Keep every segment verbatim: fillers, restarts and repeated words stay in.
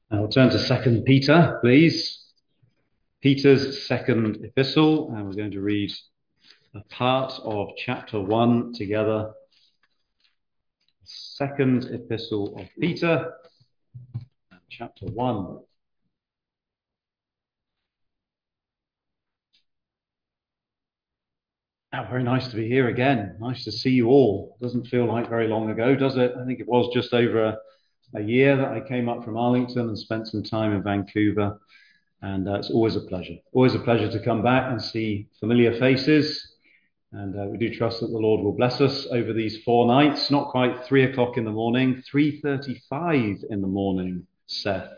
I'll turn to Second Peter, please. Peter's second epistle, and we're going to read a part of chapter one together. Second epistle of Peter, chapter one. Oh, very nice to be here again. Nice to see you all. Doesn't feel like very long ago, does it? I think it was just over a, a year that I came up from Arlington and spent some time in Vancouver. And uh, it's always a pleasure. Always a pleasure to come back and see familiar faces. And uh, we do trust that the Lord will bless us over these four nights. Not quite three o'clock in the morning, three thirty-five in the morning, Seth.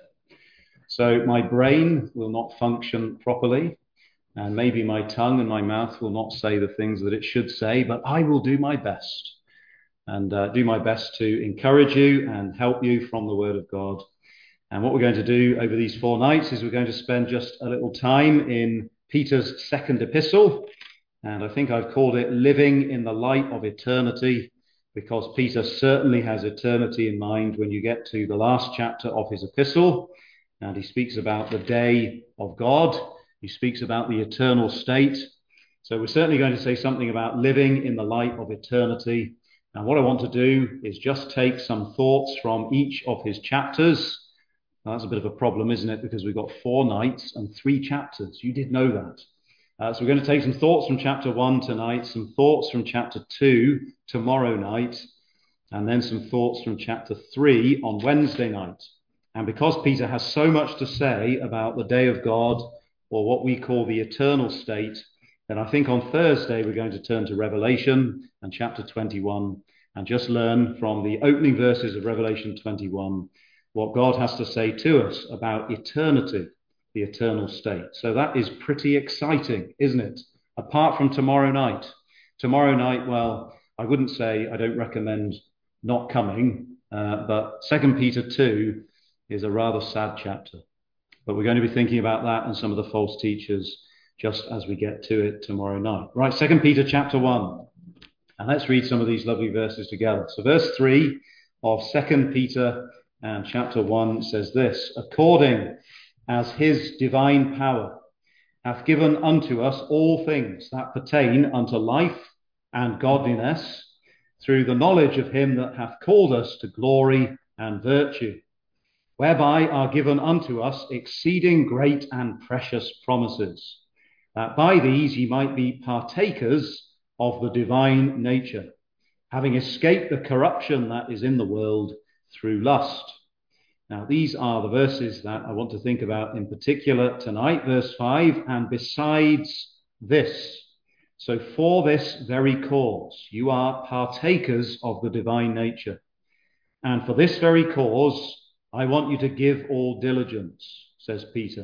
So my brain will not function properly, and maybe my tongue and my mouth will not say the things that it should say, but I will do my best and uh, do my best to encourage you and help you from the Word of God. And what we're going to do over these four nights is we're going to spend just a little time in Peter's second epistle. And I think I've called it Living in the Light of Eternity, because Peter certainly has eternity in mind when you get to the last chapter of his epistle. And he speaks about the day of God. He speaks about the eternal state. So we're certainly going to say something about living in the light of eternity. And what I want to do is just take some thoughts from each of his chapters. Now, that's a bit of a problem, isn't it? Because we've got four nights and three chapters. You did know that. Uh, so we're going to take some thoughts from chapter one tonight, some thoughts from chapter two tomorrow night, and then some thoughts from chapter three on Wednesday night. And because Peter has so much to say about the day of God, or what we call the eternal state, then I think on Thursday we're going to turn to Revelation and chapter twenty-one and just learn from the opening verses of Revelation twenty-one what God has to say to us about eternity, the eternal state. So that is pretty exciting, isn't it? Apart from tomorrow night. Tomorrow night, well, I wouldn't say I don't recommend not coming, uh, but Second Peter two is a rather sad chapter. But we're going to be thinking about that and some of the false teachers just as we get to it tomorrow night. Right, Second Peter chapter one. And let's read some of these lovely verses together. So verse three of Second Peter and chapter one says this: according as his divine power hath given unto us all things that pertain unto life and godliness, through the knowledge of him that hath called us to glory and virtue, whereby are given unto us exceeding great and precious promises, that by these ye might be partakers of the divine nature, having escaped the corruption that is in the world through lust. Now, these are the verses that I want to think about in particular tonight. Verse five, and besides this, so for this very cause, you are partakers of the divine nature. And for this very cause, I want you to give all diligence, says Peter,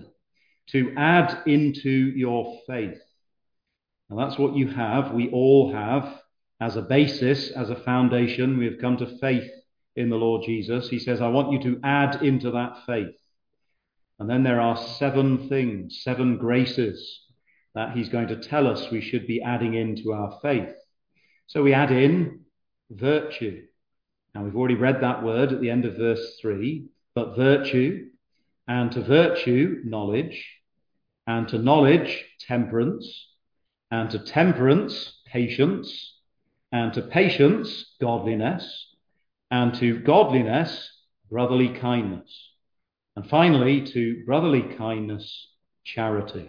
to add into your faith. And that's what you have, we all have, as a basis, as a foundation. We have come to faith in the Lord Jesus. He says, I want you to add into that faith. And then there are seven things, seven graces that he's going to tell us we should be adding into our faith. So we add in virtue. Now, we've already read that word at the end of verse three, but virtue, and to virtue, knowledge, and to knowledge, temperance, and to temperance, patience, and to patience, godliness, and to godliness, brotherly kindness, and finally, to brotherly kindness, charity.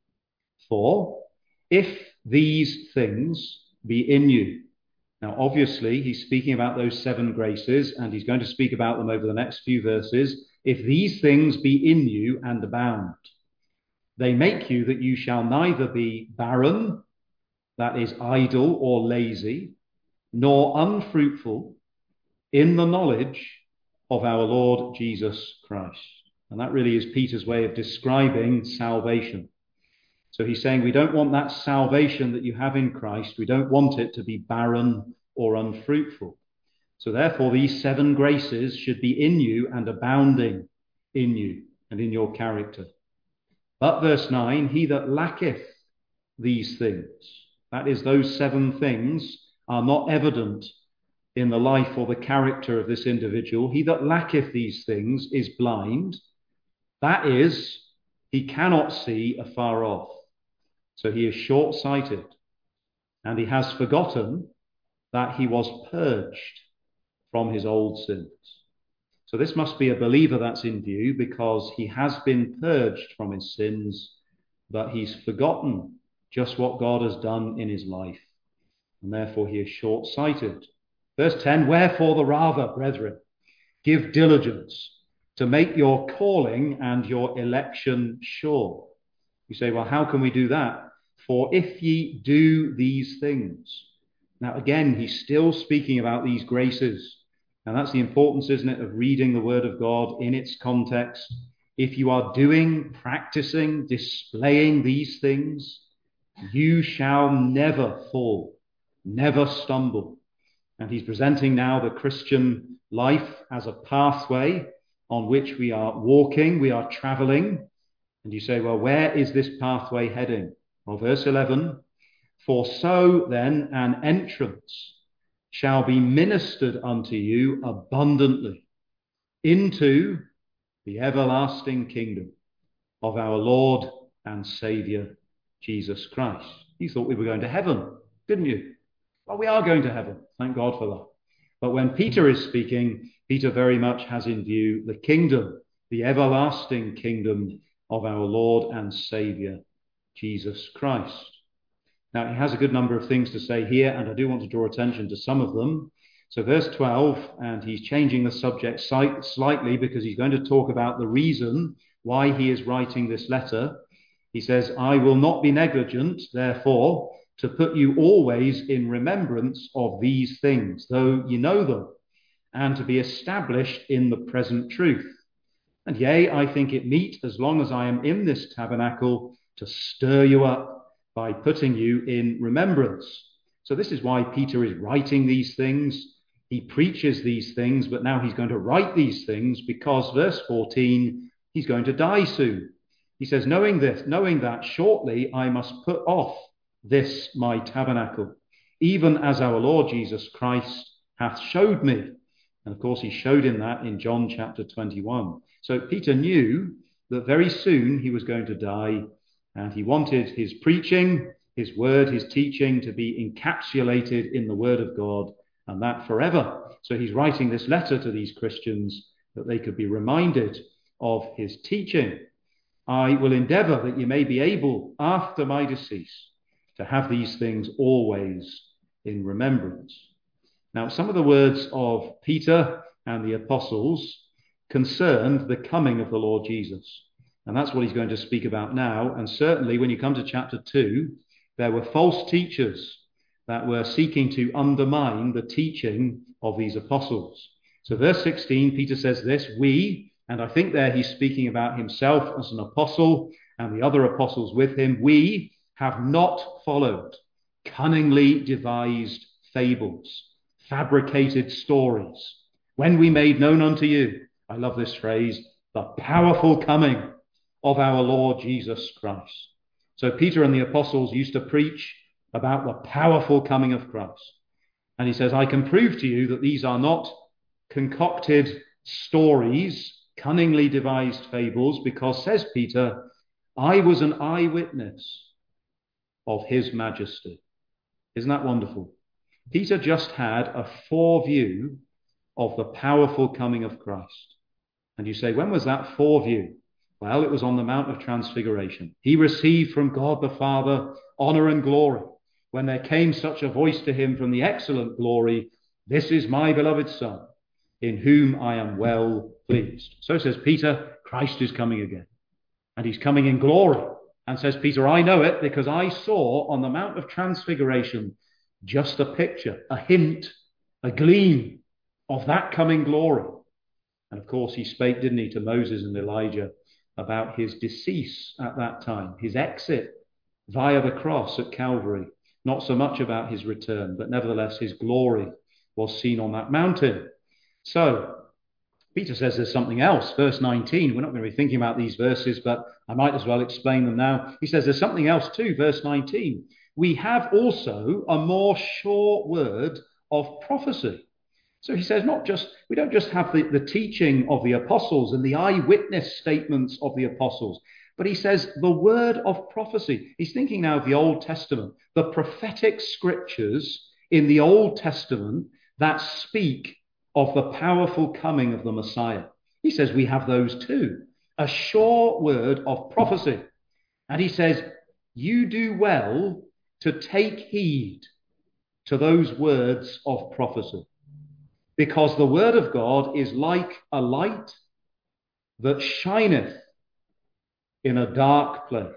For if these things be in you. Now, obviously, he's speaking about those seven graces, and he's going to speak about them over the next few verses. If these things be in you and abound, they make you that you shall neither be barren, that is idle or lazy, nor unfruitful in the knowledge of our Lord Jesus Christ. And that really is Peter's way of describing salvation. So he's saying we don't want that salvation that you have in Christ. We don't want it to be barren or unfruitful. So therefore, these seven graces should be in you and abounding in you and in your character. But verse nine, he that lacketh these things, that is, those seven things are not evident in the life or the character of this individual. He that lacketh these things is blind, That is, he cannot see afar off. So he is short-sighted, and he has forgotten that he was purged from his old sins. So this must be a believer that's in view, because he has been purged from his sins, but he's forgotten just what God has done in his life, and therefore he is short-sighted. Verse ten, wherefore the rather, brethren, give diligence to make your calling and your election sure. You say, well, how can we do that? For if ye do these things. Now, again, he's still speaking about these graces. And that's the importance, isn't it, of reading the word of God in its context. If you are doing, practicing, displaying these things, you shall never fall, never stumble. And he's presenting now the Christian life as a pathway on which we are walking, we are traveling. And you say, well, where is this pathway heading? Well, verse eleven, for so then an entrance shall be ministered unto you abundantly into the everlasting kingdom of our Lord and Saviour, Jesus Christ. You thought we were going to heaven, didn't you? Well, we are going to heaven. Thank God for that. But when Peter is speaking, Peter very much has in view the kingdom, the everlasting kingdom of our Lord and Saviour, Jesus Christ. Now, he has a good number of things to say here, and I do want to draw attention to some of them. So verse twelve, and he's changing the subject slightly because he's going to talk about the reason why he is writing this letter. He says, I will not be negligent, therefore, to put you always in remembrance of these things, though you know them, and to be established in the present truth. And yea, I think it meet, as long as I am in this tabernacle, to stir you up by putting you in remembrance. So this is why Peter is writing these things. He preaches these things, but now he's going to write these things because, verse fourteen, he's going to die soon. He says, knowing this, knowing that shortly I must put off this my tabernacle, even as our Lord Jesus Christ hath showed me. And of course, he showed him that in John chapter twenty-one. So Peter knew that very soon he was going to die, and he wanted his preaching, his word, his teaching to be encapsulated in the word of God, and that forever. So he's writing this letter to these Christians that they could be reminded of his teaching. I will endeavour that you may be able, after my decease, to have these things always in remembrance. Now, some of the words of Peter and the apostles concerned the coming of the Lord Jesus. And that's what he's going to speak about now. And certainly when you come to chapter two, there were false teachers that were seeking to undermine the teaching of these apostles. So verse sixteen, Peter says this, we, and I think there he's speaking about himself as an apostle and the other apostles with him, we have not followed cunningly devised fables, fabricated stories, when we made known unto you, I love this phrase, the powerful coming of our Lord Jesus Christ. So Peter and the apostles used to preach about the powerful coming of Christ. And he says, I can prove to you that these are not concocted stories, cunningly devised fables, because, says Peter, I was an eyewitness of his majesty. Isn't that wonderful? Peter just had a foreview of the powerful coming of Christ. And you say, when was that foreview? Well, it was on the Mount of Transfiguration. He received from God the Father honor and glory when there came such a voice to him from the excellent glory, this is my beloved Son, in whom I am well pleased. So says Peter, Christ is coming again. And he's coming in glory. And says Peter, I know it because I saw on the Mount of Transfiguration just a picture, a hint, a gleam of that coming glory. And of course he spake, didn't he, to Moses and Elijah about his decease at that time, his exit via the cross at Calvary. Not so much about his return, but nevertheless his glory was seen on that mountain. So Peter says there's something else. Verse nineteen, we're not going to be thinking about these verses, but I might as well explain them now. He says there's something else too, verse nineteen. We have also a more sure word of prophecy, So he says, not just, we don't just have the, the teaching of the apostles and the eyewitness statements of the apostles, but he says the word of prophecy. He's thinking now of the Old Testament, the prophetic scriptures in the Old Testament that speak of the powerful coming of the Messiah. He says we have those too. A sure word of prophecy. And he says, you do well to take heed to those words of prophecy. Because the word of God is like a light that shineth in a dark place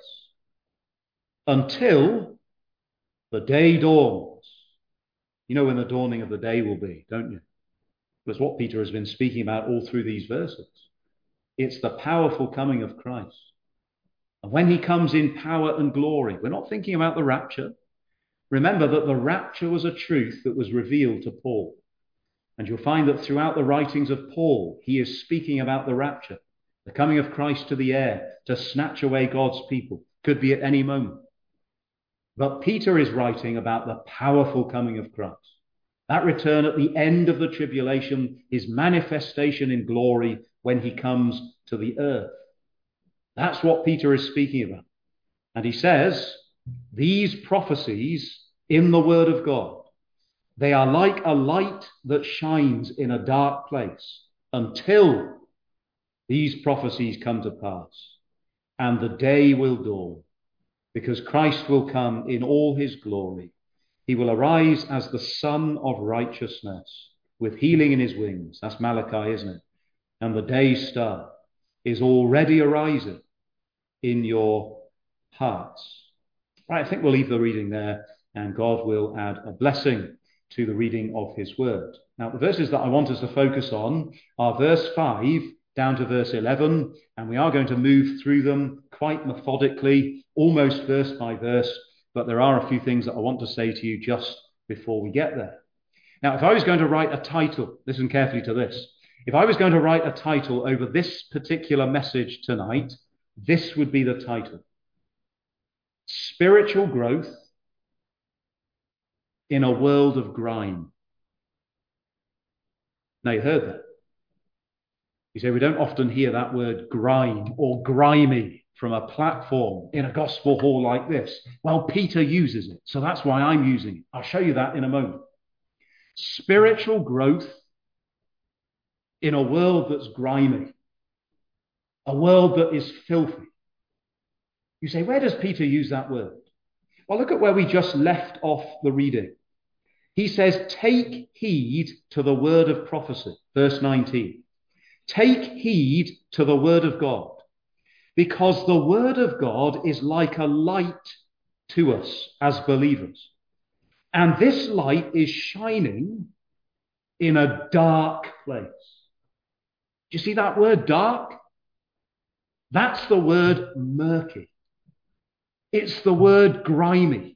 until the day dawns. You know when the dawning of the day will be, don't you? That's what Peter has been speaking about all through these verses. It's the powerful coming of Christ. And when he comes in power and glory, we're not thinking about the rapture. Remember that the rapture was a truth that was revealed to Paul. And you'll find that throughout the writings of Paul, he is speaking about the rapture, the coming of Christ to the air, to snatch away God's people. Could be at any moment. But Peter is writing about the powerful coming of Christ. That return at the end of the tribulation, his manifestation in glory when he comes to the earth. That's what Peter is speaking about. And he says, these prophecies in the word of God, they are like a light that shines in a dark place until these prophecies come to pass. And the day will dawn, because Christ will come in all his glory. He will arise as the Son of righteousness, with healing in his wings. That's Malachi, isn't it? And the day star is already arising in your hearts. Right, I think we'll leave the reading there, and God will add a blessing to the reading of his word. Now, the verses that I want us to focus on are verse five down to verse eleven, and we are going to move through them quite methodically, almost verse by verse, but there are a few things that I want to say to you just before we get there. Now, if I was going to write a title, listen carefully to this. If I was going to write a title over this particular message tonight, this would be the title. Spiritual growth in a world of grime. Now, you heard that. You say we don't often hear that word grime or grimy from a platform in a gospel hall like this. Well, Peter uses it, so that's why I'm using it. I'll show you that in a moment. Spiritual growth in a world that's grimy, a world that is filthy. You say, where does Peter use that word? Well, look at where we just left off the reading. He says, take heed to the word of prophecy, verse nineteen. Take heed to the word of God, because the word of God is like a light to us as believers. And this light is shining in a dark place. Do you see that word dark? That's the word murky. It's the word grimy.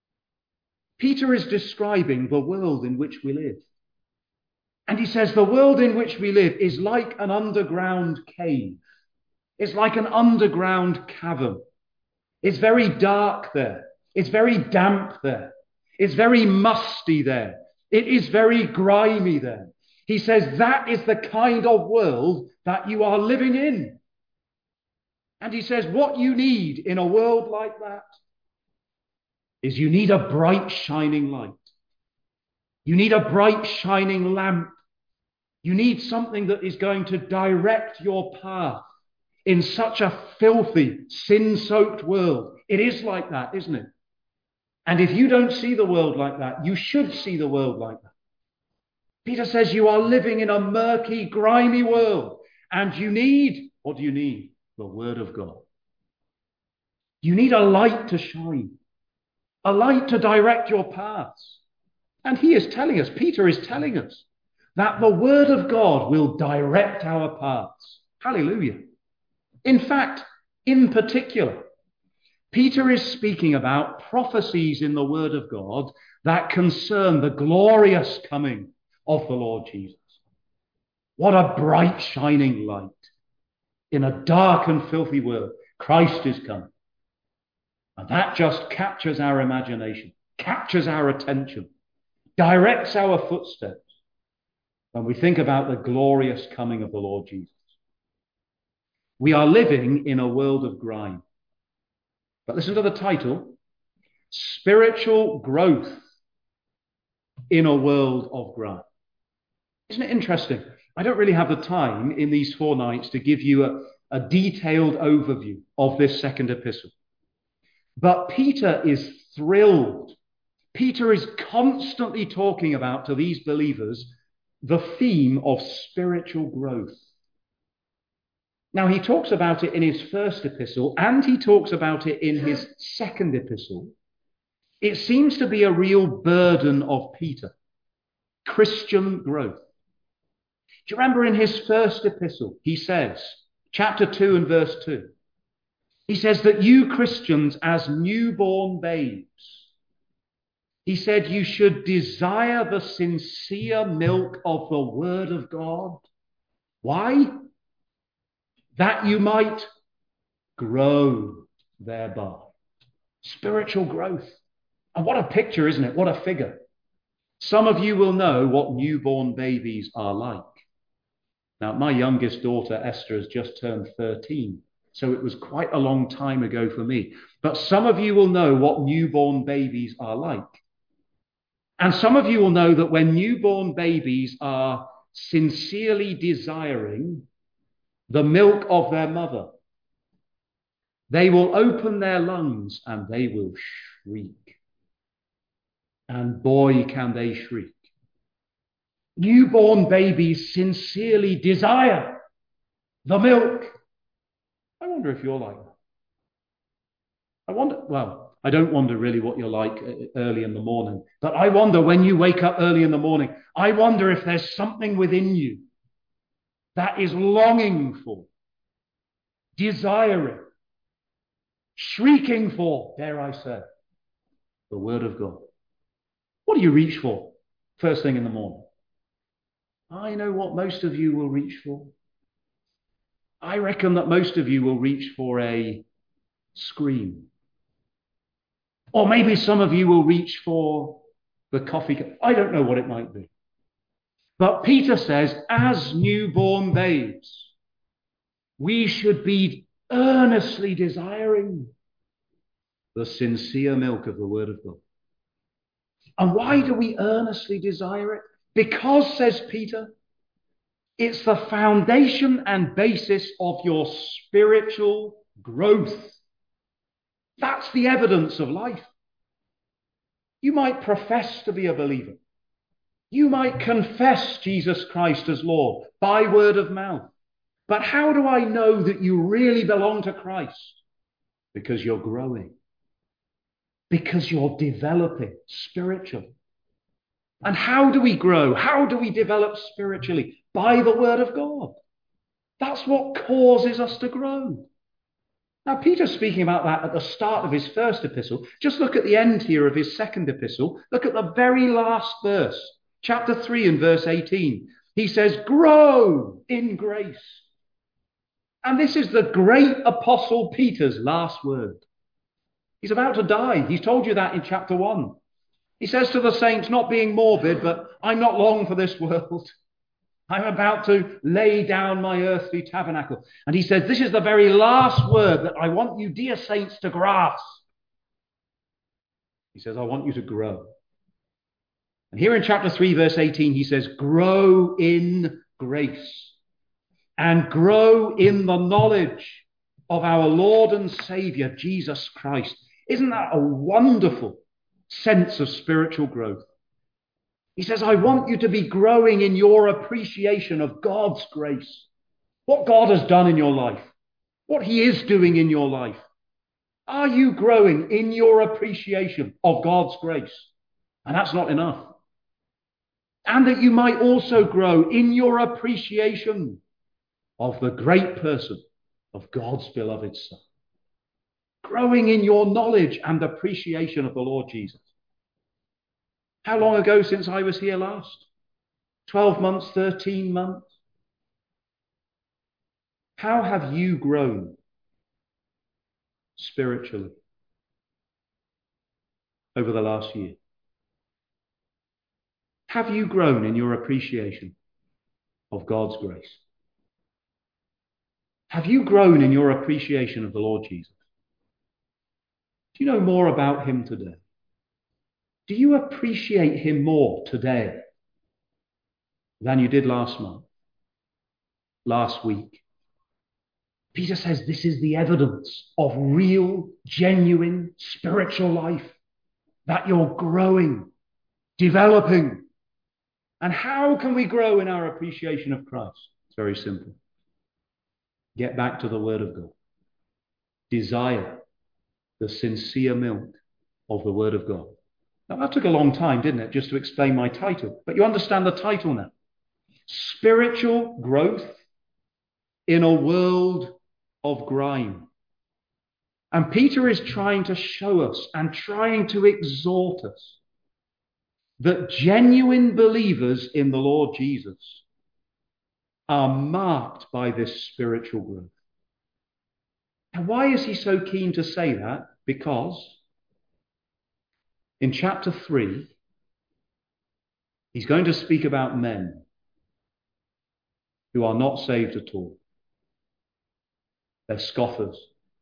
Peter is describing the world in which we live. And he says the world in which we live is like an underground cave. It's like an underground cavern. It's very dark there. It's very damp there. It's very musty there. It is very grimy there. He says that is the kind of world that you are living in. And he says what you need in a world like that is you need a bright shining light. You need a bright shining lamp. You need something that is going to direct your path in such a filthy, sin-soaked world. It is like that, isn't it? And if you don't see the world like that, you should see the world like that. Peter says you are living in a murky, grimy world, and you need, what do you need? The word of God. You need a light to shine, a light to direct your paths. And he is telling us, Peter is telling us, that the word of God will direct our paths. Hallelujah. In fact, in particular, Peter is speaking about prophecies in the word of God that concern the glorious coming of the Lord Jesus. What a bright shining light in a dark and filthy world. Christ is coming. And that just captures our imagination, captures our attention, directs our footsteps. when we think about the glorious coming of the Lord Jesus. We are living in a world of grime. But listen to the title: Spiritual Growth in a World of Grime. Isn't it interesting? I don't really have the time in these four nights to give you a, a detailed overview of this second epistle. But Peter is thrilled. Peter is constantly talking about to these believers the theme of spiritual growth. Now, he talks about it in his first epistle, and he talks about it in his second epistle. It seems to be a real burden of Peter: Christian growth. Do you remember in his first epistle, he says, chapter two and verse two, he says that you Christians, as newborn babes, he said you should desire the sincere milk of the Word of God. Why? That you might grow thereby. Spiritual growth. And what a picture, isn't it? What a figure. Some of you will know what newborn babies are like. Now, my youngest daughter, Esther, has just turned thirteen, so it was quite a long time ago for me. But some of you will know what newborn babies are like. And some of you will know that when newborn babies are sincerely desiring the milk of their mother, they will open their lungs and they will shriek. And boy, can they shriek. Newborn babies sincerely desire the milk. I wonder if you're like that. I wonder, well, I don't wonder really what you're like early in the morning, but I wonder when you wake up early in the morning, I wonder if there's something within you that is longing for, desiring, shrieking for, dare I say, the Word of God. What do you reach for first thing in the morning? I know what most of you will reach for. I reckon that most of you will reach for a scream. Or maybe some of you will reach for the coffee cup. I don't know what it might be. But Peter says, as newborn babes, we should be earnestly desiring the sincere milk of the Word of God. And why do we earnestly desire it? Because, says Peter, it's the foundation and basis of your spiritual growth. That's the evidence of life. You might profess to be a believer. You might confess Jesus Christ as Lord by word of mouth. But how do I know that you really belong to Christ? Because you're growing. Because you're developing spiritually. And how do we grow? How do we develop spiritually? By the Word of God. That's what causes us to grow. Now, Peter's speaking about that at the start of his first epistle. Just look at the end here of his second epistle. Look at the very last verse, chapter three and verse eighteen. He says, grow in grace. And this is the great apostle Peter's last word. He's about to die. He's told you that in chapter one. He says to the saints, not being morbid, but I'm not long for this world. I'm about to lay down my earthly tabernacle. And he says, this is the very last word that I want you, dear saints, to grasp. He says, I want you to grow. And here in chapter three, verse eighteen, he says, grow in grace and grow in the knowledge of our Lord and Savior, Jesus Christ. Isn't that a wonderful sense of spiritual growth? He says, I want you to be growing in your appreciation of God's grace, what God has done in your life, what he is doing in your life. Are you growing in your appreciation of God's grace? And that's not enough. And that you might also grow in your appreciation of the great person of God's beloved Son. Growing in your knowledge and appreciation of the Lord Jesus. How long ago since I was here last? twelve months, thirteen months? How have you grown spiritually over the last year? Have you grown in your appreciation of God's grace? Have you grown in your appreciation of the Lord Jesus? Do you know more about him today? Do you appreciate him more today than you did last month, last week? Peter says this is the evidence of real, genuine spiritual life, that you're growing, developing. And how can we grow in our appreciation of Christ? It's very simple. Get back to the Word of God. Desire the sincere milk of the Word of God. Now, that took a long time, didn't it, just to explain my title. But you understand the title now. Spiritual growth in a world of grime. And Peter is trying to show us and trying to exhort us that genuine believers in the Lord Jesus are marked by this spiritual growth. And why is he so keen to say that? Because in chapter three, he's going to speak about men who are not saved at all. They're scoffers.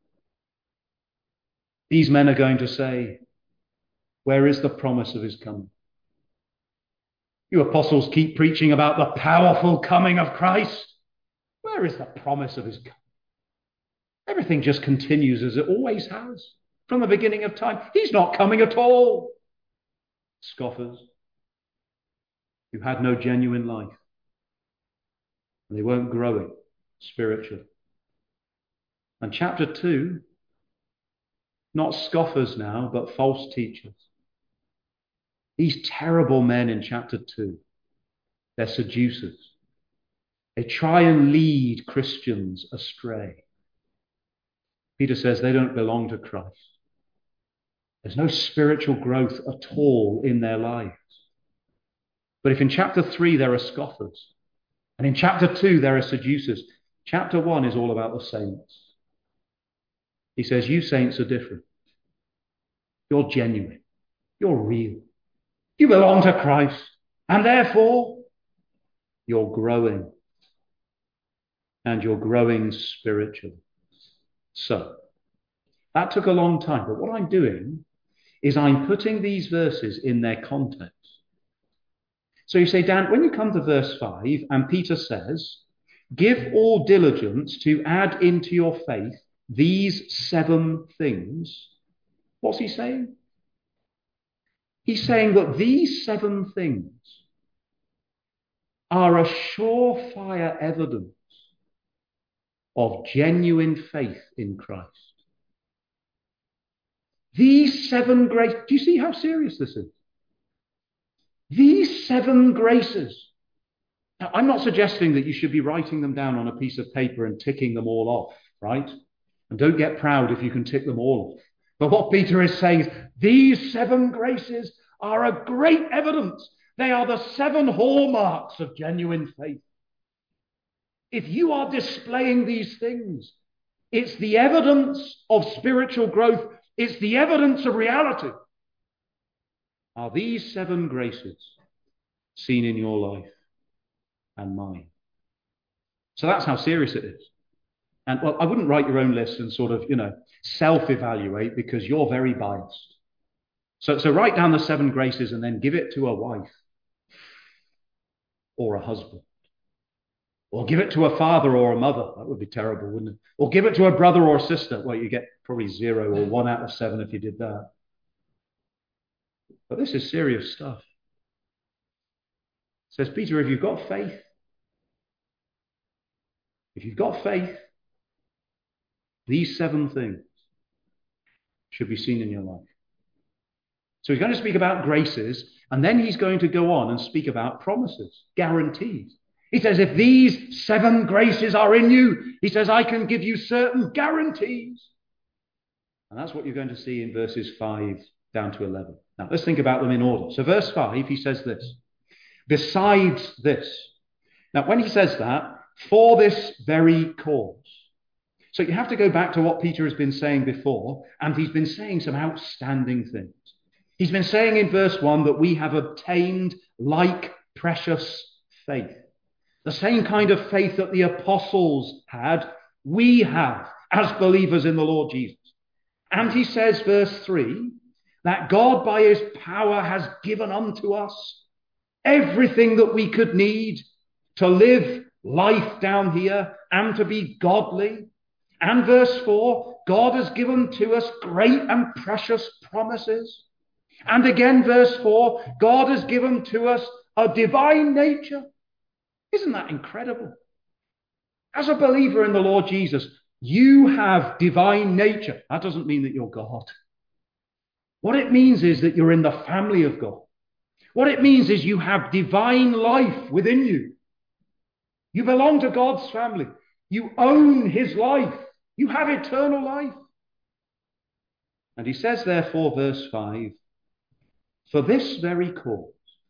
These men are going to say, where is the promise of his coming? You apostles keep preaching about the powerful coming of Christ. Where is the promise of his coming? Everything just continues as it always has from the beginning of time. He's not coming at all. Scoffers who had no genuine life. And they weren't growing spiritually. And chapter two, not scoffers now, but false teachers. These terrible men in chapter two, they're seducers. They try and lead Christians astray. Peter says they don't belong to Christ. There's no spiritual growth at all in their lives. But if in chapter three there are scoffers, and in chapter two there are seducers, chapter one is all about the saints. He says, you saints are different. You're genuine. You're real. You belong to Christ. And therefore, you're growing. And you're growing spiritually. So, that took a long time. But what I'm doing is I'm putting these verses in their context. So you say, Dan, when you come to verse five, and Peter says, give all diligence to add into your faith these seven things. What's he saying? He's saying that these seven things are a surefire evidence of genuine faith in Christ. These seven graces, do you see how serious this is? These seven graces. Now, I'm not suggesting that you should be writing them down on a piece of paper and ticking them all off, right? And don't get proud if you can tick them all off. But what Peter is saying is these seven graces are a great evidence. They are the seven hallmarks of genuine faith. If you are displaying these things, it's the evidence of spiritual growth. It's the evidence of reality. Are these seven graces seen in your life and mine? So that's how serious it is. And well, I wouldn't write your own list and sort of, you know, self-evaluate because you're very biased. So, so write down the seven graces and then give it to a wife or a husband. Or give it to a father or a mother. That would be terrible, wouldn't it? Or give it to a brother or a sister. Well, you get probably zero or one out of seven if you did that. But this is serious stuff. Says Peter, if you've got faith, if you've got faith, these seven things should be seen in your life. So he's going to speak about graces, and then he's going to go on and speak about promises, guarantees. He says, if these seven graces are in you, he says, I can give you certain guarantees. And that's what you're going to see in verses five down to eleven. Now, let's think about them in order. So verse five, he says this, besides this. Now, when he says that, for this very cause. So you have to go back to what Peter has been saying before, and he's been saying some outstanding things. He's been saying in verse one that we have obtained like precious faith. The same kind of faith that the apostles had, we have as believers in the Lord Jesus. And he says, verse three, that God by his power has given unto us everything that we could need to live life down here and to be godly. And verse four, God has given to us great and precious promises. And again, verse four, God has given to us a divine nature. Isn't that incredible? As a believer in the Lord Jesus, you have divine nature. That doesn't mean that you're God. What it means is that you're in the family of God. What it means is you have divine life within you. You belong to God's family. You own his life. You have eternal life. And he says, therefore, verse five, for this very cause,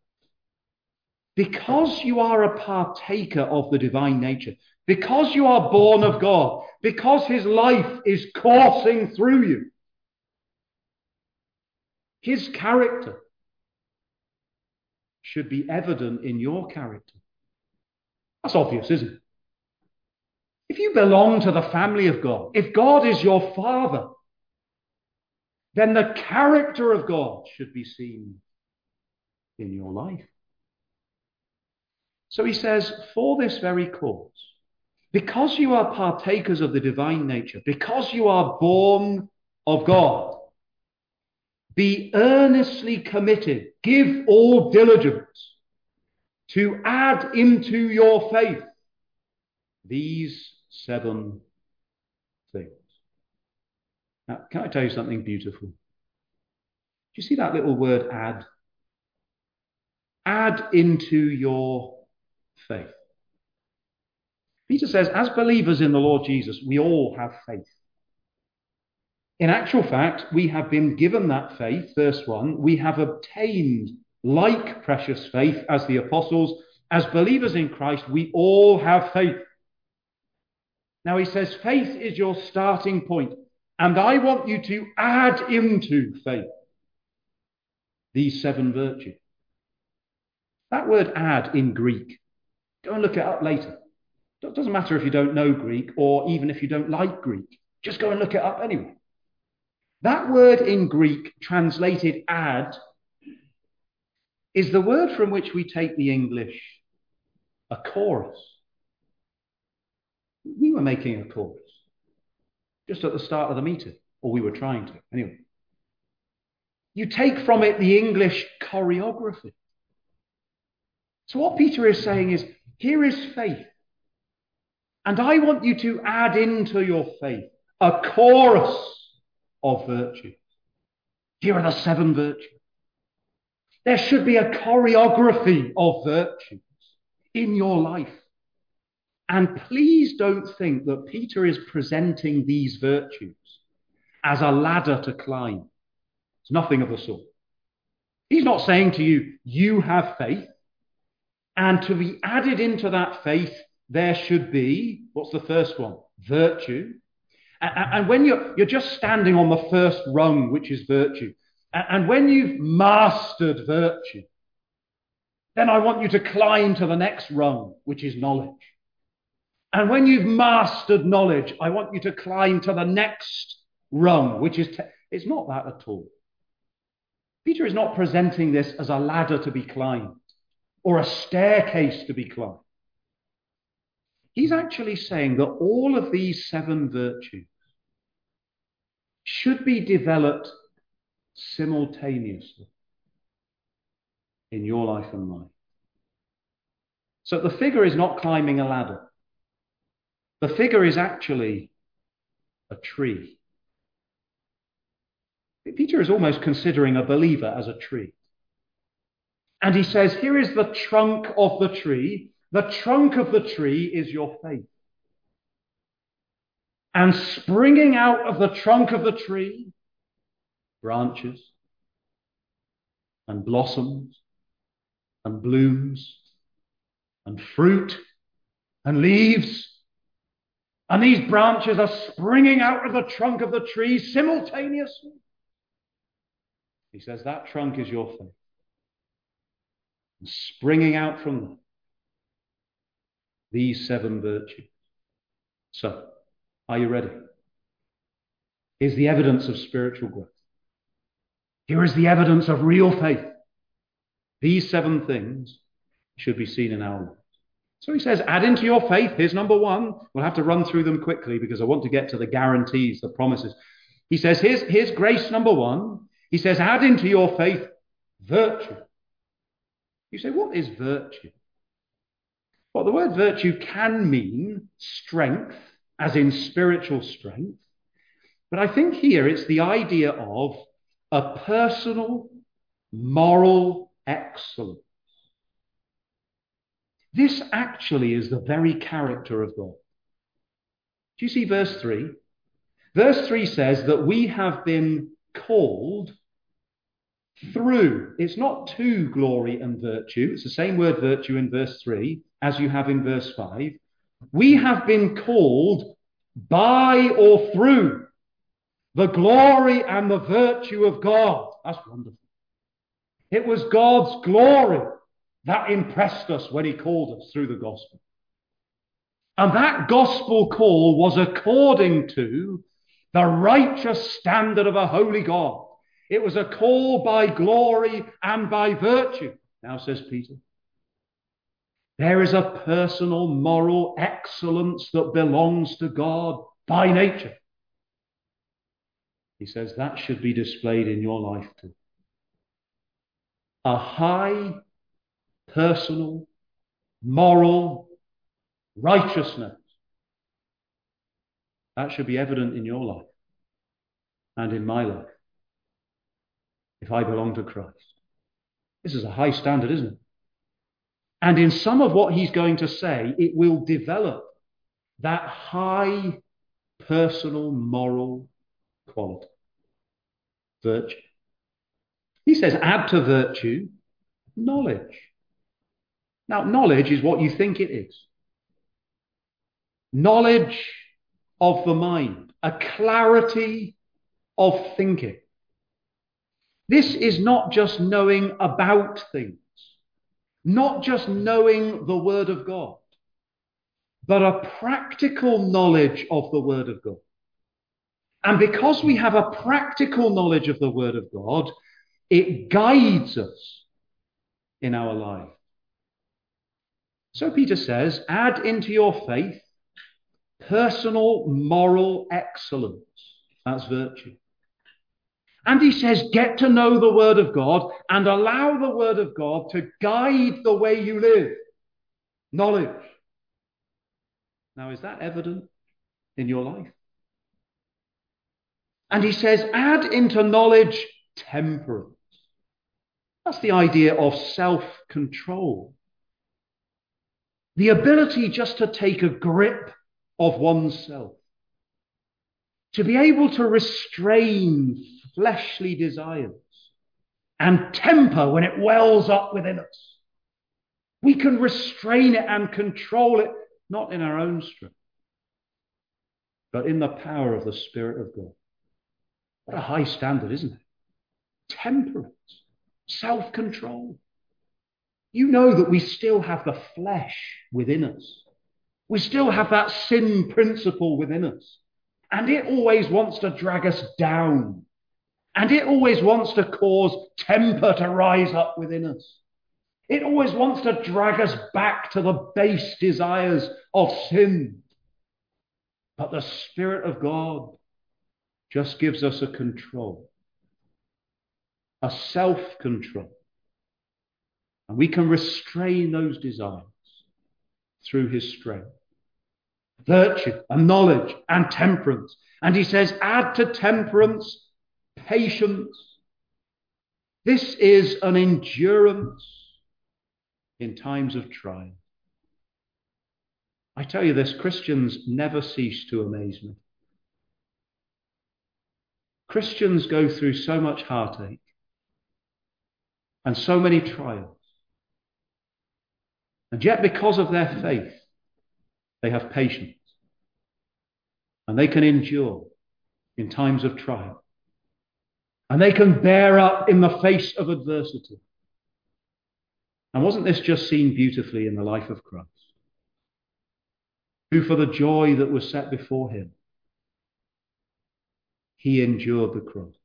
because you are a partaker of the divine nature, because you are born of God, because his life is coursing through you, his character should be evident in your character. That's obvious, isn't it? If you belong to the family of God, if God is your Father, then the character of God should be seen in your life. So he says, for this very cause, because you are partakers of the divine nature, because you are born of God, be earnestly committed, give all diligence to add into your faith these seven things. Now, can I tell you something beautiful? Do you see that little word add? Add into your faith. Peter says, as believers in the Lord Jesus, we all have faith. In actual fact, we have been given that faith, verse one. We have obtained like precious faith as the apostles. As believers in Christ, we all have faith. Now he says, faith is your starting point. And I want you to add into faith these seven virtues. That word add in Greek, go and look it up later. It doesn't matter if you don't know Greek or even if you don't like Greek. Just go and look it up anyway. That word in Greek, translated add, is the word from which we take the English a chorus. We were making a chorus just at the start of the meeting, or we were trying to. Anyway, you take from it the English choreography. So what Peter is saying is, here is faith. And I want you to add into your faith a chorus of virtues. Here are the seven virtues. There should be a choreography of virtues in your life. And please don't think that Peter is presenting these virtues as a ladder to climb. It's nothing of the sort. He's not saying to you, you have faith, and to be added into that faith, there should be, what's the first one? Virtue. And when you're, you're just standing on the first rung, which is virtue, and when you've mastered virtue, then I want you to climb to the next rung, which is knowledge. And when you've mastered knowledge, I want you to climb to the next rung, which is, te- it's not that at all. Peter is not presenting this as a ladder to be climbed or a staircase to be climbed. He's actually saying that all of these seven virtues should be developed simultaneously in your life and mine. So the figure is not climbing a ladder. The figure is actually a tree. Peter is almost considering a believer as a tree. And he says, here is the trunk of the tree. The trunk of the tree is your faith. And springing out of the trunk of the tree, branches and blossoms and blooms and fruit and leaves. And these branches are springing out of the trunk of the tree simultaneously. He says that trunk is your faith. And springing out from that these seven virtues. So, are you ready? Here's the evidence of spiritual growth. Here is the evidence of real faith. These seven things should be seen in our lives. So he says, add into your faith. Here's number one. We'll have to run through them quickly because I want to get to the guarantees, the promises. He says, here's, here's grace number one. He says, add into your faith virtue. You say, what is virtue? Well, the word virtue can mean strength, as in spiritual strength. But I think here it's the idea of a personal, moral excellence. This actually is the very character of God. Do you see verse three? Verse three says that we have been called through. It's not to glory and virtue. It's the same word virtue in verse three as you have in verse five. We have been called by or through the glory and the virtue of God. That's wonderful. It was God's glory that impressed us when he called us through the gospel. And that gospel call was according to the righteous standard of a holy God. It was a call by glory and by virtue. Now, says Peter, there is a personal moral excellence that belongs to God by nature. He says that should be displayed in your life too. A high personal, moral righteousness. That should be evident in your life and in my life if I belong to Christ. This is a high standard, isn't it? And in some of what he's going to say, it will develop that high personal moral quality. Virtue. He says, add to virtue knowledge. Now, knowledge is what you think it is. Knowledge of the mind, a clarity of thinking. This is not just knowing about things, not just knowing the Word of God, but a practical knowledge of the Word of God. And because we have a practical knowledge of the Word of God, it guides us in our life. So Peter says, add into your faith personal moral excellence. That's virtue. And he says, get to know the Word of God and allow the Word of God to guide the way you live. Knowledge. Now, is that evident in your life? And he says, add into knowledge temperance. That's the idea of self-control. The ability just to take a grip of oneself. To be able to restrain fleshly desires and temper when it wells up within us. We can restrain it and control it, not in our own strength, but in the power of the Spirit of God. What a high standard, isn't it? Temperance, self-control. You know that we still have the flesh within us. We still have that sin principle within us. And it always wants to drag us down. And it always wants to cause temper to rise up within us. It always wants to drag us back to the base desires of sin. But the Spirit of God just gives us a control, a self-control. And we can restrain those desires through his strength. Virtue and knowledge and temperance. And he says, add to temperance patience. This is an endurance in times of trial. I tell you this, Christians never cease to amaze me. Christians go through so much heartache and so many trials. And yet because of their faith, they have patience. And they can endure in times of trial. And they can bear up in the face of adversity. And wasn't this just seen beautifully in the life of Christ? who for the joy that was set before him, he endured the cross.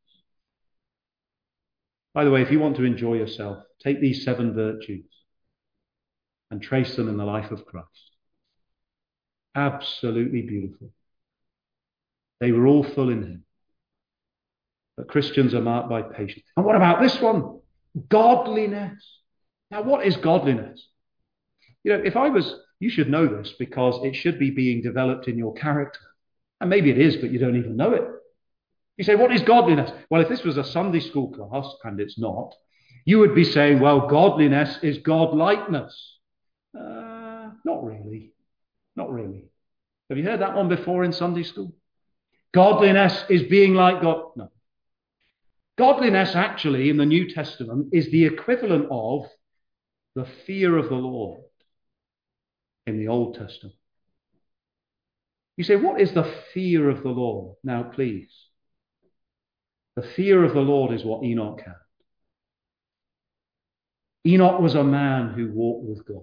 By the way, if you want to enjoy yourself, take these seven virtues and trace them in the life of Christ. Absolutely beautiful. They were all full in him. But Christians are marked by patience. And what about this one? Godliness. Now, what is godliness? You know, if I was, you should know this because it should be being developed in your character. And maybe it is, but you don't even know it. You say, what is godliness? Well, if this was a Sunday school class, and it's not, you would be saying, well, godliness is God-likeness. Uh, not really. Not really. Have you heard that one before in Sunday school? Godliness is being like God. No. Godliness, actually, in the New Testament, is the equivalent of the fear of the Lord in the Old Testament. You say, what is the fear of the Lord? Now, please. The fear of the Lord is what Enoch had. Enoch was a man who walked with God.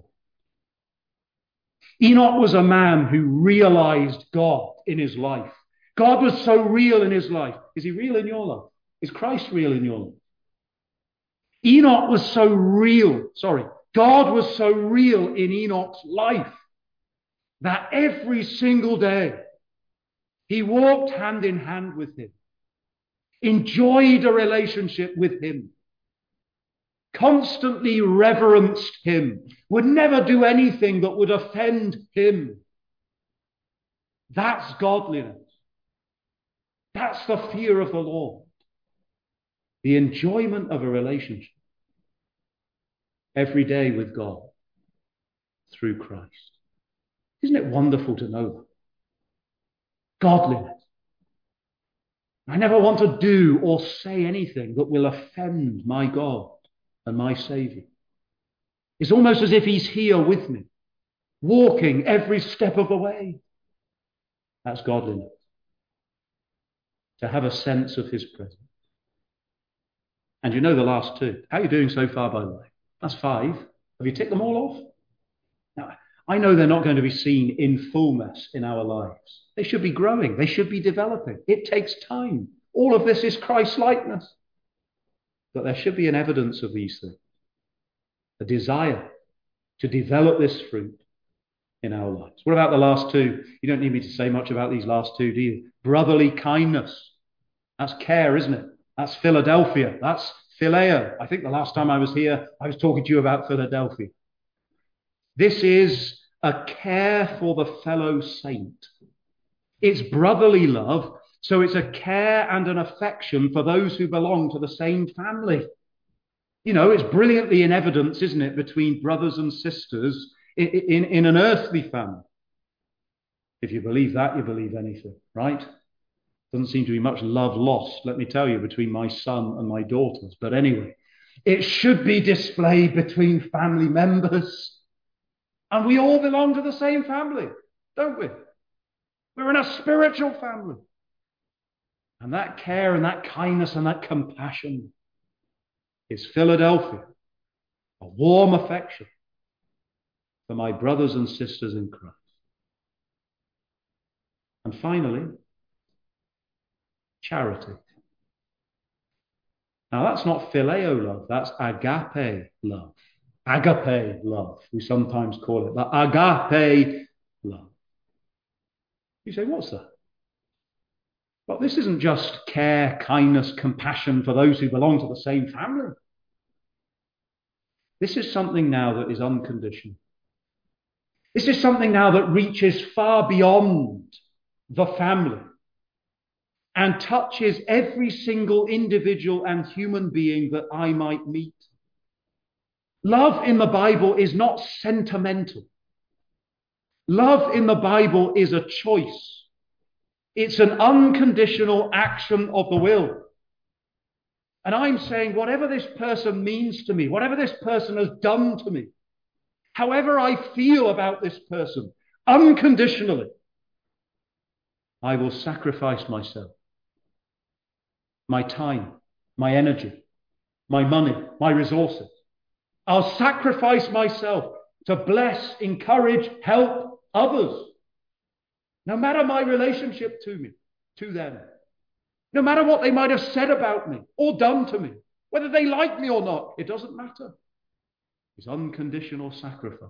Enoch was a man who realized God in his life. God was so real in his life. Is he real in your life? Is Christ real in your life? Enoch was so real. Sorry. God was so real in Enoch's life that every single day he walked hand in hand with him, enjoyed a relationship with him, constantly reverenced him, would never do anything that would offend him. That's godliness. That's the fear of the Lord. The enjoyment of a relationship every day with God through Christ. Isn't it wonderful to know that? Godliness. I never want to do or say anything that will offend my God and my Saviour. It's almost as if he's here with me, walking every step of the way. That's godliness. To have a sense of his presence. And you know the last two. How are you doing so far, by the way? That's five. Have you ticked them all off? Now, I know they're not going to be seen in fullness in our lives. They should be growing. They should be developing. It takes time. All of this is Christ-likeness. But there should be an evidence of these things. A desire to develop this fruit in our lives. What about the last two? You don't need me to say much about these last two, do you? Brotherly kindness. That's care, isn't it? That's Philadelphia. That's phileo. I think the last time I was here, I was talking to you about Philadelphia. This is a care for the fellow saint. It's brotherly love, so it's a care and an affection for those who belong to the same family. You know, it's brilliantly in evidence, isn't it, between brothers and sisters in, in, in an earthly family. If you believe that, you believe anything, right? Doesn't seem to be much love lost, let me tell you, between my son and my daughters. But anyway, it should be displayed between family members. And we all belong to the same family, don't we? We're in a spiritual family. And that care and that kindness and that compassion is Philadelphia, a warm affection for my brothers and sisters in Christ. And finally, charity. Now that's not phileo love, that's agape love. Agape love, we sometimes call it, but agape love. You say, what's that? Well, this isn't just care, kindness, compassion for those who belong to the same family. This is something now that is unconditional. This is something now that reaches far beyond the family and touches every single individual and human being that I might meet. Love in the Bible is not sentimental. Love in the Bible is a choice. It's an unconditional action of the will. And I'm saying whatever this person means to me, whatever this person has done to me, however I feel about this person, unconditionally, I will sacrifice myself, my time, my energy, my money, my resources. I'll sacrifice myself to bless, encourage, help others No matter my relationship to me, to them, no matter what they might have said about me or done to me, whether they like me or not, it doesn't matter. It's unconditional sacrifice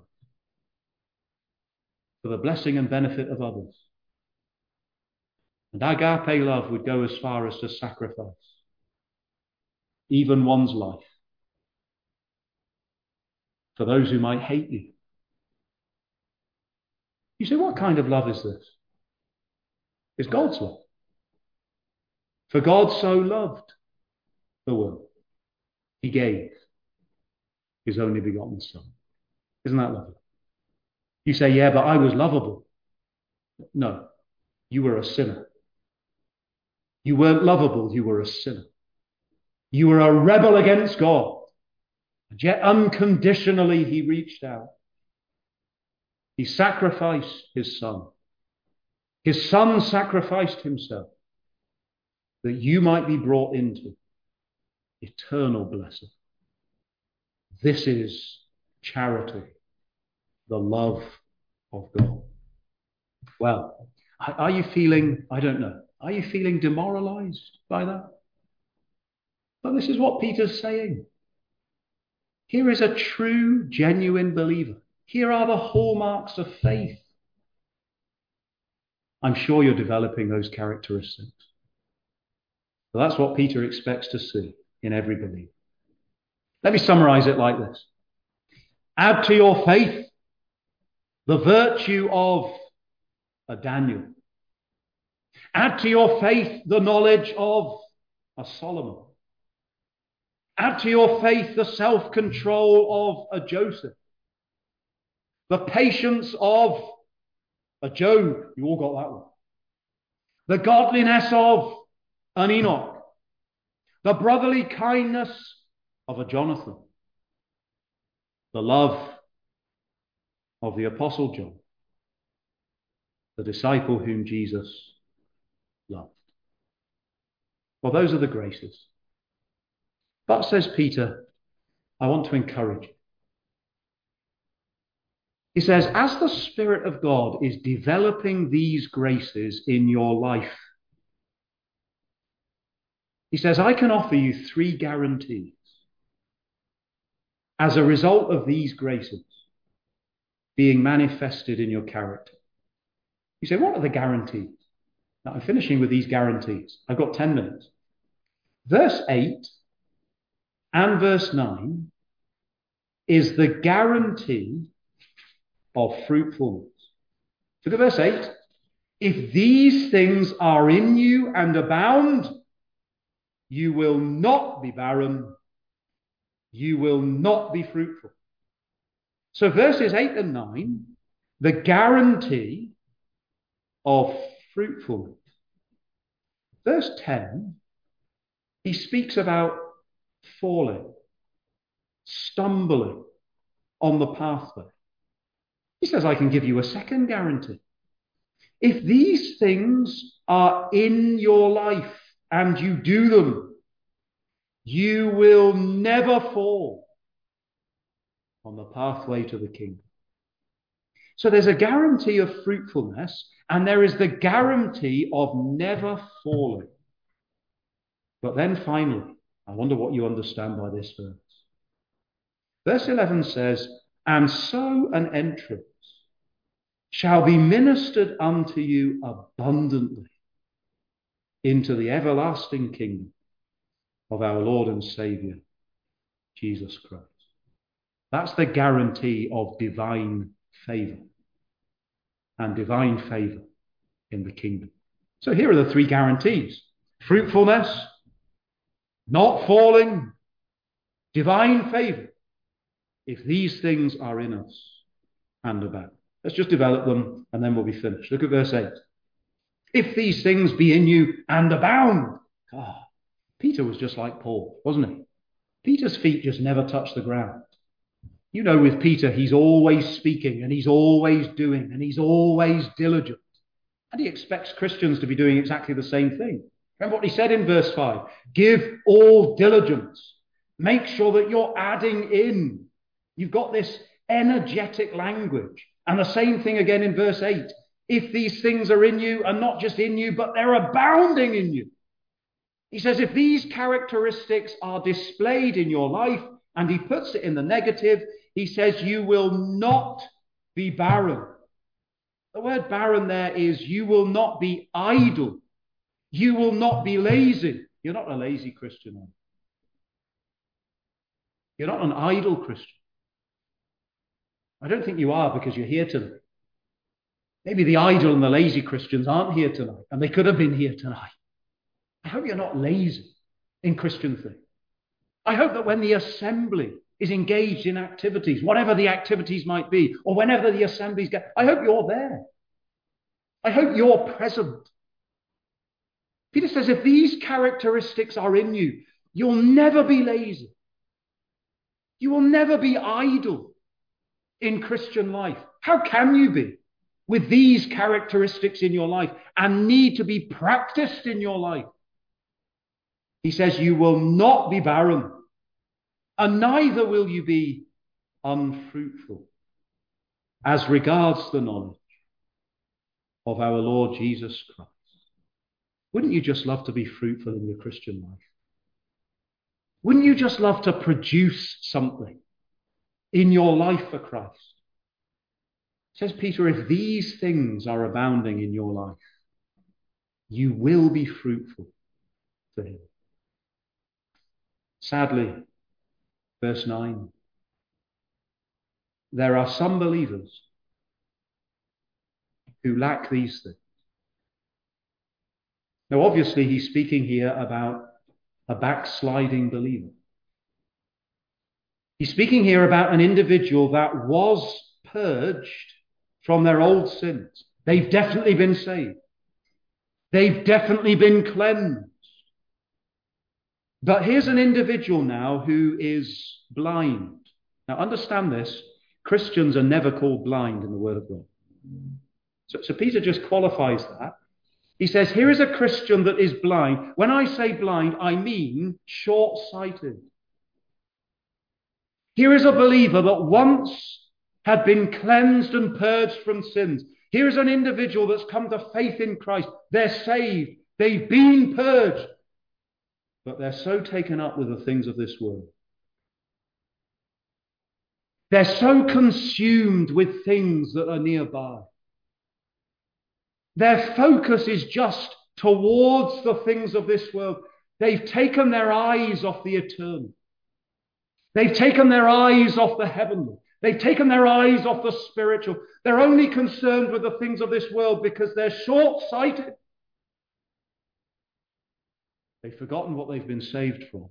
for the blessing and benefit of others. And agape love would go as far as to sacrifice even one's life for those who might hate you. You say, what kind of love is this? It's God's love. For God so loved the world, he gave his only begotten Son. Isn't that lovely? You say, yeah, but I was lovable. No, you were a sinner. You weren't lovable, you were a sinner. You were a rebel against God. And yet unconditionally he reached out. He sacrificed his Son. His Son sacrificed himself that you might be brought into eternal blessing. This is charity, the love of God. Well, are you feeling, I don't know, are you feeling demoralized by that? But this is what Peter's saying. Here is a true, genuine believer. Here are the hallmarks of faith. I'm sure you're developing those characteristics. So that's what Peter expects to see in every believer. Let me summarize it like this. Add to your faith the virtue of a Daniel. Add to your faith the knowledge of a Solomon. Add to your faith the self-control of a Joseph. The patience of a Job. You all got that one. The godliness of an Enoch. The brotherly kindness of a Jonathan. The love of the Apostle John. The disciple whom Jesus loved. Well, those are the graces. But, says Peter, I want to encourage you. He says, as the Spirit of God is developing these graces in your life, he says, I can offer you three guarantees as a result of these graces being manifested in your character. You say, what are the guarantees? Now, I'm finishing with these guarantees. I've got ten minutes. Verse eight and verse nine is the guarantee of fruitfulness. Look at verse eight. If these things are in you and abound, you will not be barren. You will not be fruitful. So verses eight and nine, the guarantee of fruitfulness. Verse ten, he speaks about falling, stumbling on the pathway. He says, I can give you a second guarantee. If these things are in your life and you do them, you will never fall on the pathway to the kingdom. So there's a guarantee of fruitfulness, and there is the guarantee of never falling. But then finally, I wonder what you understand by this verse. Verse eleven says, and so an entrance shall be ministered unto you abundantly into the everlasting kingdom of our Lord and Saviour, Jesus Christ. That's the guarantee of divine favour and divine favour in the kingdom. So here are the three guarantees. Fruitfulness, not falling, divine favour, if these things are in us and about. Let's just develop them and then we'll be finished. Look at verse eight. If these things be in you and abound. God, Peter was just like Paul, wasn't he? Peter's feet just never touched the ground. You know, with Peter, he's always speaking and he's always doing and he's always diligent. And he expects Christians to be doing exactly the same thing. Remember what he said in verse five. Give all diligence. Make sure that you're adding in. You've got this energetic language. And the same thing again in verse eight. if these things are in you, and not just in you, but they're abounding in you. He says, if these characteristics are displayed in your life, and he puts it in the negative, he says, you will not be barren. The word barren there is you will not be idle. You will not be lazy. You're not a lazy Christian. Are you? You're not an idle Christian. I don't think you are, because you're here tonight. Maybe the idle and the lazy Christians aren't here tonight, and they could have been here tonight. I hope you're not lazy in Christian things. I hope that when the assembly is engaged in activities, whatever the activities might be, or whenever the assemblies get, I hope you're there. I hope you're present. Peter says, if these characteristics are in you, you'll never be lazy. You will never be idle in Christian life. How can you be with these characteristics in your life and need to be practiced in your life? He says, you will not be barren, and neither will you be unfruitful as regards the knowledge of our Lord Jesus Christ. Wouldn't you just love to be fruitful in your Christian life? Wouldn't you just love to produce something in your life for Christ? Says Peter, if these things are abounding in your life, you will be fruitful for him. Sadly, verse nine, there are some believers who lack these things. Now, obviously, he's speaking here about a backsliding believer. He's speaking here about an individual that was purged from their old sins. They've definitely been saved. They've definitely been cleansed. But here's an individual now who is blind. Now, understand this. Christians are never called blind in the Word of God. So, so Peter just qualifies that. He says, here is a Christian that is blind. When I say blind, I mean short-sighted. Here is a believer that once had been cleansed and purged from sins. Here is an individual that's come to faith in Christ. They're saved. They've been purged. But they're so taken up with the things of this world. They're so consumed with things that are nearby. Their focus is just towards the things of this world. They've taken their eyes off the eternal. They've taken their eyes off the heavenly. They've taken their eyes off the spiritual. They're only concerned with the things of this world because they're short-sighted. They've forgotten what they've been saved from.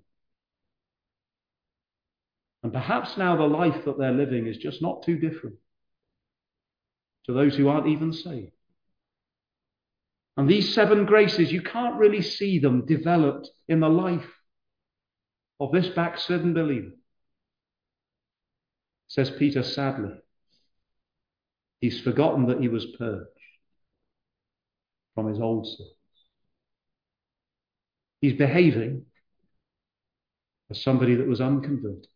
And perhaps now the life that they're living is just not too different to those who aren't even saved. And these seven graces, you can't really see them developed in the life of this backslidden believer. Says Peter, sadly, he's forgotten that he was purged from his old sins. He's behaving as somebody that was unconverted.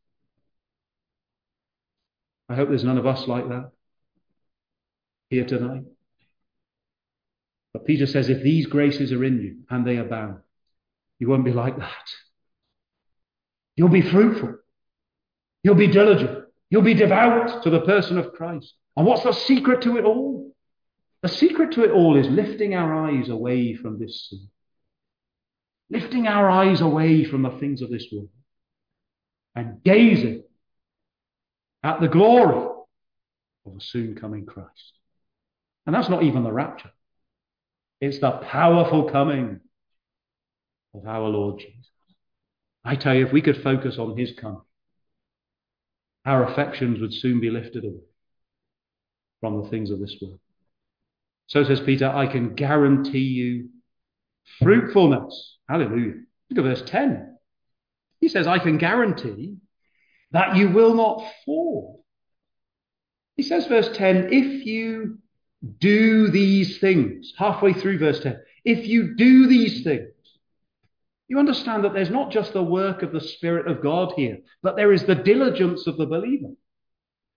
I hope there's none of us like that here tonight. But Peter says, if these graces are in you, and they abound, you won't be like that. You'll be fruitful. You'll be diligent. You'll be devout to the person of Christ. And what's the secret to it all? The secret to it all is lifting our eyes away from this sin. Lifting our eyes away from the things of this world. And gazing at the glory of the soon coming Christ. And that's not even the rapture. It's the powerful coming of our Lord Jesus. I tell you, if we could focus on his coming, our affections would soon be lifted away from the things of this world. So says Peter, I can guarantee you fruitfulness. Hallelujah. Look at verse ten. He says, I can guarantee that you will not fall. He says, verse ten, if you do these things, halfway through verse ten, if you do these things, you understand that there's not just the work of the Spirit of God here, but there is the diligence of the believer.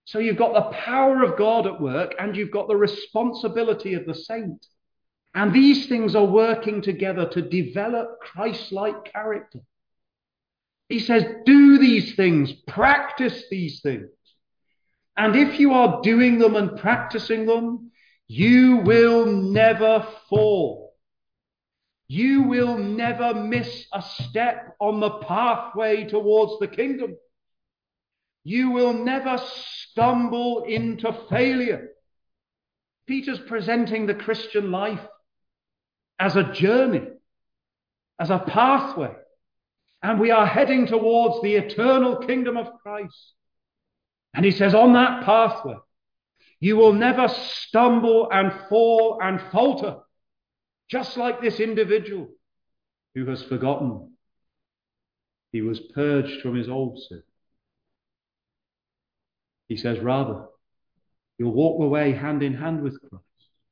So you've got the power of God at work and you've got the responsibility of the saint. And these things are working together to develop Christ-like character. He says, do these things, practice these things. And if you are doing them and practicing them, you will never fall. You will never miss a step on the pathway towards the kingdom. You will never stumble into failure. Peter's presenting the Christian life as a journey, as a pathway. And we are heading towards the eternal kingdom of Christ. And he says, on that pathway, you will never stumble and fall and falter, just like this individual who has forgotten he was purged from his old sin. He says, rather, you'll walk the way hand in hand with Christ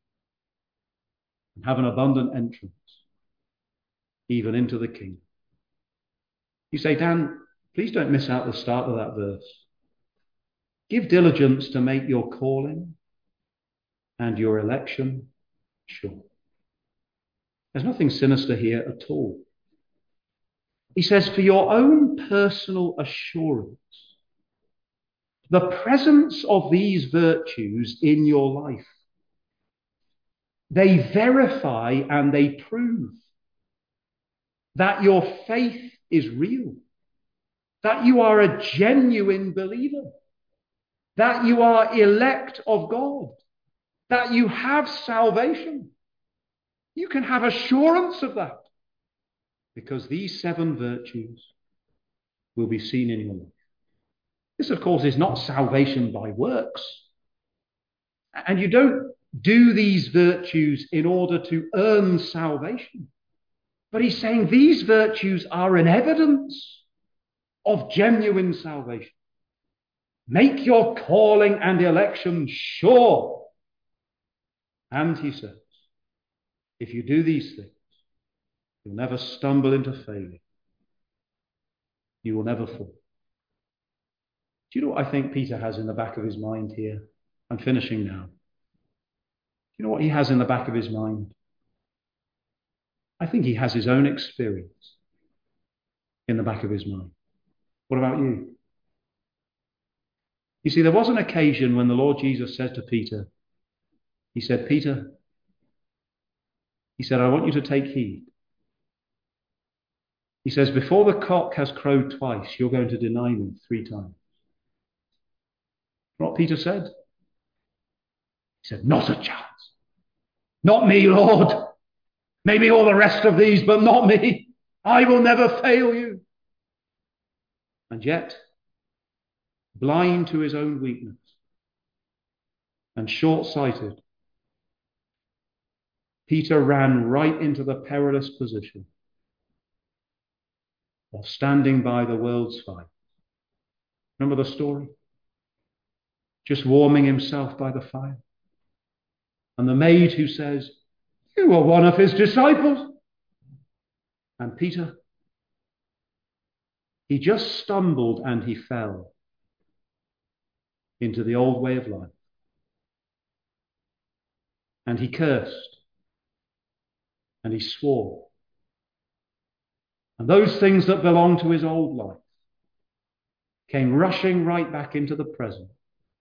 and have an abundant entrance even into the kingdom. You say, Dan, please don't miss out the start of that verse. Give diligence to make your calling and your election sure. There's nothing sinister here at all. He says, for your own personal assurance, the presence of these virtues in your life, they verify and they prove that your faith is real, that you are a genuine believer, that you are elect of God, that you have salvation. You can have assurance of that because these seven virtues will be seen in your life. This, of course, is not salvation by works. And you don't do these virtues in order to earn salvation. But he's saying these virtues are an evidence of genuine salvation. Make your calling and election sure. And he says, if you do these things, you'll never stumble into failure. You will never fall. Do you know what I think Peter has in the back of his mind here? I'm finishing now. Do you know what he has in the back of his mind? I think he has his own experience in the back of his mind. What about you? You see, there was an occasion when the Lord Jesus said to Peter, he said, Peter, he said, I want you to take heed. He says, before the cock has crowed twice, you're going to deny me three times. What Peter said? He said, not a chance. Not me, Lord. Maybe all the rest of these, but not me. I will never fail you. And yet, blind to his own weakness and short-sighted, Peter ran right into the perilous position of standing by the world's fire. Remember the story? Just warming himself by the fire. And the maid who says, you are one of his disciples. And Peter, he just stumbled and he fell into the old way of life. And he cursed. And he swore. And those things that belonged to his old life came rushing right back into the present.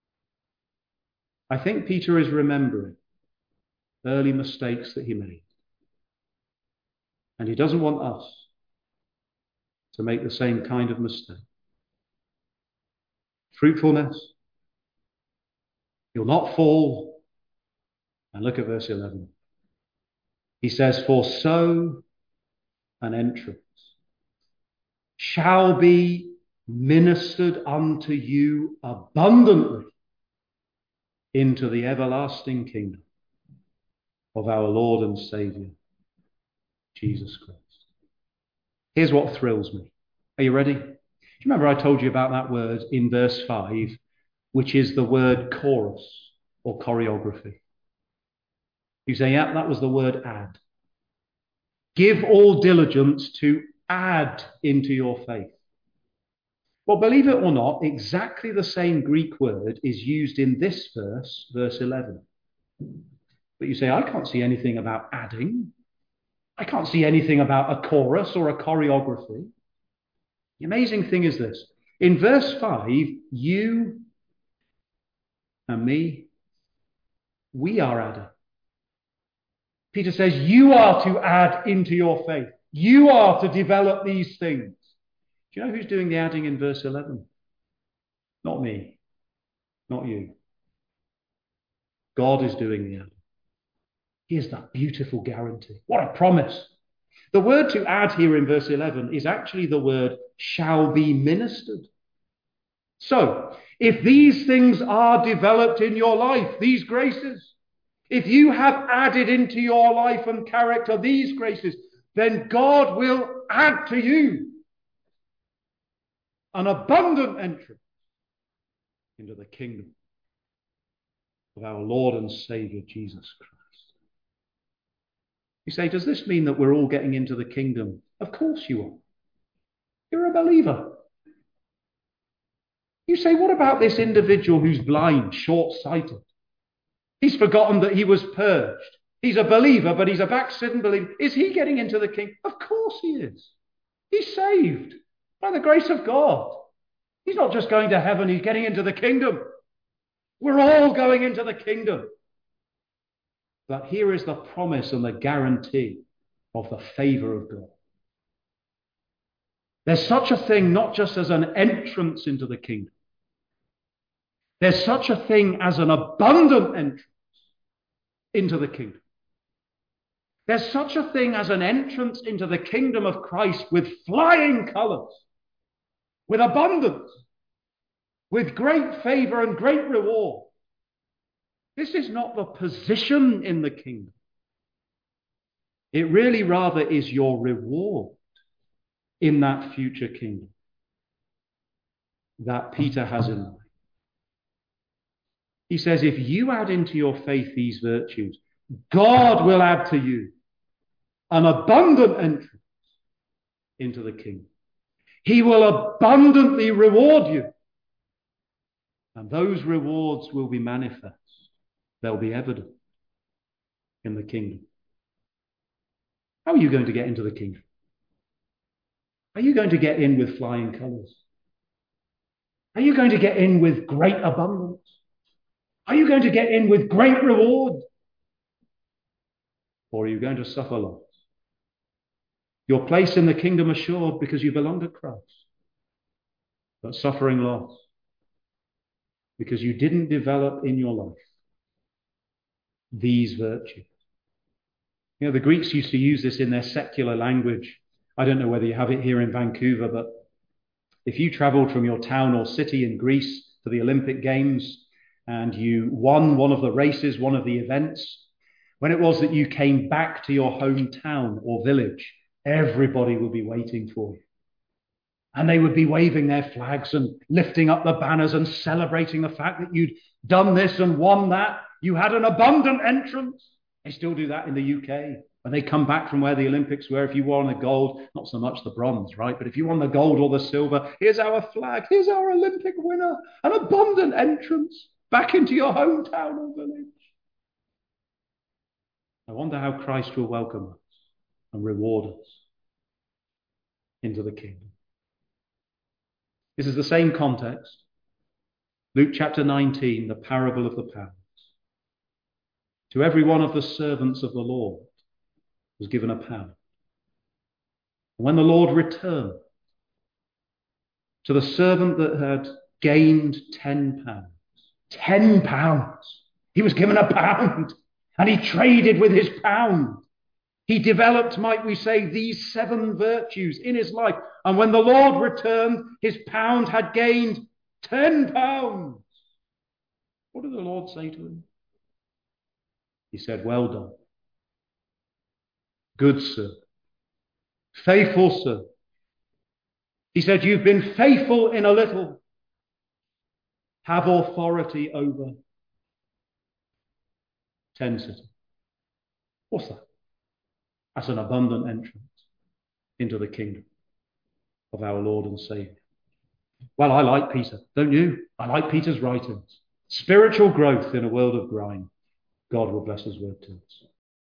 I think Peter is remembering early mistakes that he made. And he doesn't want us to make the same kind of mistake. Fruitfulness. You'll not fall. And look at verse eleven. He says, for so an entrance shall be ministered unto you abundantly into the everlasting kingdom of our Lord and Saviour, Jesus Christ. Here's what thrills me. Are you ready? Do you remember I told you about that word in verse five, which is the word chorus or choreography? You say, yeah, that was the word add. Give all diligence to add into your faith. Well, believe it or not, exactly the same Greek word is used in this verse, verse eleven. But you say, I can't see anything about adding. I can't see anything about a chorus or a choreography. The amazing thing is this. In verse five, you and me, we are adding. Peter says, you are to add into your faith. You are to develop these things. Do you know who's doing the adding in verse eleven? Not me. Not you. God is doing the adding. Here's that beautiful guarantee. What a promise. The word to add here in verse eleven is actually the word shall be ministered. So, if these things are developed in your life, these graces, if you have added into your life and character these graces, then God will add to you an abundant entrance into the kingdom of our Lord and Saviour, Jesus Christ. You say, does this mean that we're all getting into the kingdom? Of course you are. You're a believer. You say, what about this individual who's blind, short-sighted? He's forgotten that he was purged. He's a believer, but he's a backslidden believer. Is he getting into the kingdom? Of course he is. He's saved by the grace of God. He's not just going to heaven, he's getting into the kingdom. We're all going into the kingdom. But here is the promise and the guarantee of the favor of God. There's such a thing not just as an entrance into the kingdom. There's such a thing as an abundant entrance into the kingdom. There's such a thing as an entrance into the kingdom of Christ with flying colors, with abundance, with great favor and great reward. This is not the position in the kingdom. It really rather is your reward in that future kingdom that Peter has in mind. He says, if you add into your faith these virtues, God will add to you an abundant entrance into the kingdom. He will abundantly reward you. And those rewards will be manifest. They'll be evident in the kingdom. How are you going to get into the kingdom? Are you going to get in with flying colors? Are you going to get in with great abundance? Are you going to get in with great reward? Or are you going to suffer loss? Your place in the kingdom assured because you belong to Christ, but suffering loss because you didn't develop in your life these virtues. You know, the Greeks used to use this in their secular language. I don't know whether you have it here in Vancouver, but if you traveled from your town or city in Greece to the Olympic Games and you won one of the races, one of the events, when it was that you came back to your hometown or village, everybody would be waiting for you. And they would be waving their flags and lifting up the banners and celebrating the fact that you'd done this and won that. You had an abundant entrance. They still do that in the U K. When they come back from where the Olympics were, if you won the gold, not so much the bronze, right? But if you won the gold or the silver, here's our flag, here's our Olympic winner, an abundant entrance back into your hometown or village. I wonder how Christ will welcome us and reward us into the kingdom. This is the same context. Luke chapter nineteen, the parable of the pounds. To every one of the servants of the Lord was given a pound. And when the Lord returned, to the servant that had gained ten pounds, ten pounds, he was given a pound, and he traded with his pound. He developed, might we say, these seven virtues in his life. And when the Lord returned, his pound had gained ten pounds. What did the Lord say to him? He said, well done, good sir, faithful sir. He said, you've been faithful in a little. Have authority over ten cities. What's that? That's an abundant entrance into the kingdom of our Lord and Saviour. Well, I like Peter, don't you? I like Peter's writings. Spiritual growth in a world of grime. God will bless his word to us.